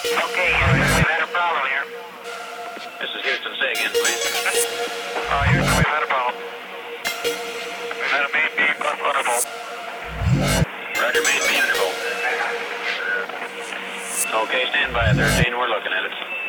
Okay, Houston, we've had a problem here. This is Houston. Say again, please. Houston, we've had a problem. We've had a main beam unrunnable. Roger, main beam interval. Okay, stand by at 13. We're looking at it.